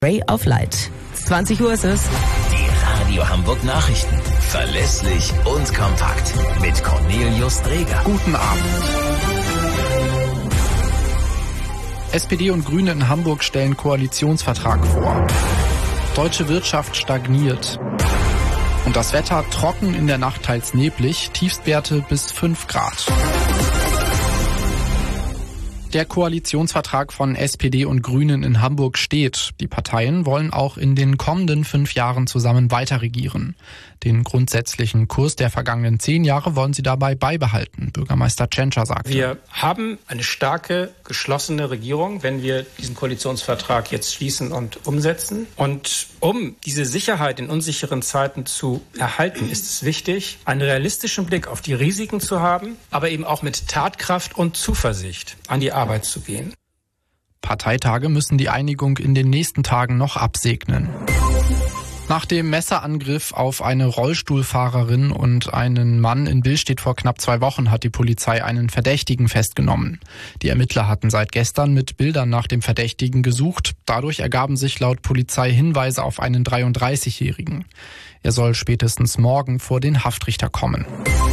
Ray of Light. 20 Uhr ist es. Die Radio Hamburg Nachrichten. Verlässlich und kompakt. Mit Cornelius Dreger. Guten Abend. SPD und Grüne in Hamburg stellen Koalitionsvertrag vor. Deutsche Wirtschaft stagniert. Und das Wetter trocken, in der Nacht teils neblig, Tiefstwerte bis 5 Grad. Der Koalitionsvertrag von SPD und Grünen in Hamburg steht. Die Parteien wollen auch in den kommenden 5 Jahren zusammen weiterregieren. Den grundsätzlichen Kurs der vergangenen 10 Jahre wollen sie dabei beibehalten, Bürgermeister Tschentscher sagte. Wir haben eine starke, geschlossene Regierung, wenn wir diesen Koalitionsvertrag jetzt schließen und umsetzen. Und um diese Sicherheit in unsicheren Zeiten zu erhalten, ist es wichtig, einen realistischen Blick auf die Risiken zu haben, aber eben auch mit Tatkraft und Zuversicht an die Arbeit zu gehen. Parteitage müssen die Einigung in den nächsten Tagen noch absegnen. Nach dem Messerangriff auf eine Rollstuhlfahrerin und einen Mann in Billstedt vor knapp 2 Wochen hat die Polizei einen Verdächtigen festgenommen. Die Ermittler hatten seit gestern mit Bildern nach dem Verdächtigen gesucht. Dadurch ergaben sich laut Polizei Hinweise auf einen 33-Jährigen. Er soll spätestens morgen vor den Haftrichter kommen.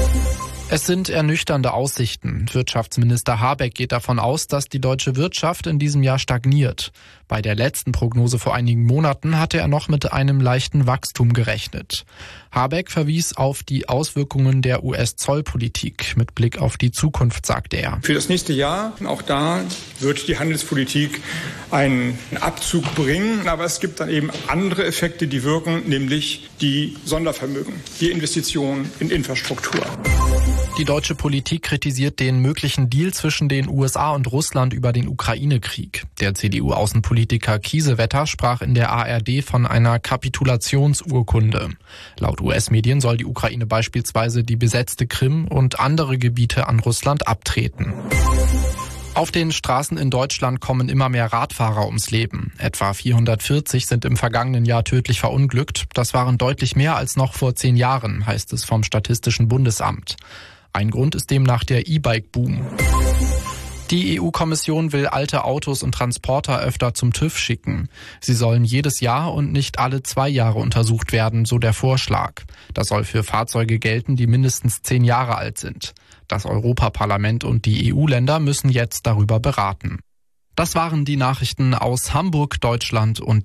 Es sind ernüchternde Aussichten. Wirtschaftsminister Habeck geht davon aus, dass die deutsche Wirtschaft in diesem Jahr stagniert. Bei der letzten Prognose vor einigen Monaten hatte er noch mit einem leichten Wachstum gerechnet. Habeck verwies auf die Auswirkungen der US-Zollpolitik. Mit Blick auf die Zukunft sagte er: Für das nächste Jahr, auch da wird die Handelspolitik einen Abzug bringen. Aber es gibt dann eben andere Effekte, die wirken, nämlich die Sondervermögen, die Investitionen in Infrastruktur. Die deutsche Politik kritisiert den möglichen Deal zwischen den USA und Russland über den Ukraine-Krieg. Der CDU-Außenpolitiker Kiesewetter sprach in der ARD von einer Kapitulationsurkunde. Laut US-Medien soll die Ukraine beispielsweise die besetzte Krim und andere Gebiete an Russland abtreten. Auf den Straßen in Deutschland kommen immer mehr Radfahrer ums Leben. Etwa 440 sind im vergangenen Jahr tödlich verunglückt. Das waren deutlich mehr als noch vor 10 Jahren, heißt es vom Statistischen Bundesamt. Ein Grund ist demnach der E-Bike-Boom. Die EU-Kommission will alte Autos und Transporter öfter zum TÜV schicken. Sie sollen jedes Jahr und nicht alle 2 Jahre untersucht werden, so der Vorschlag. Das soll für Fahrzeuge gelten, die mindestens 10 Jahre alt sind. Das Europaparlament und die EU-Länder müssen jetzt darüber beraten. Das waren die Nachrichten aus Hamburg, Deutschland und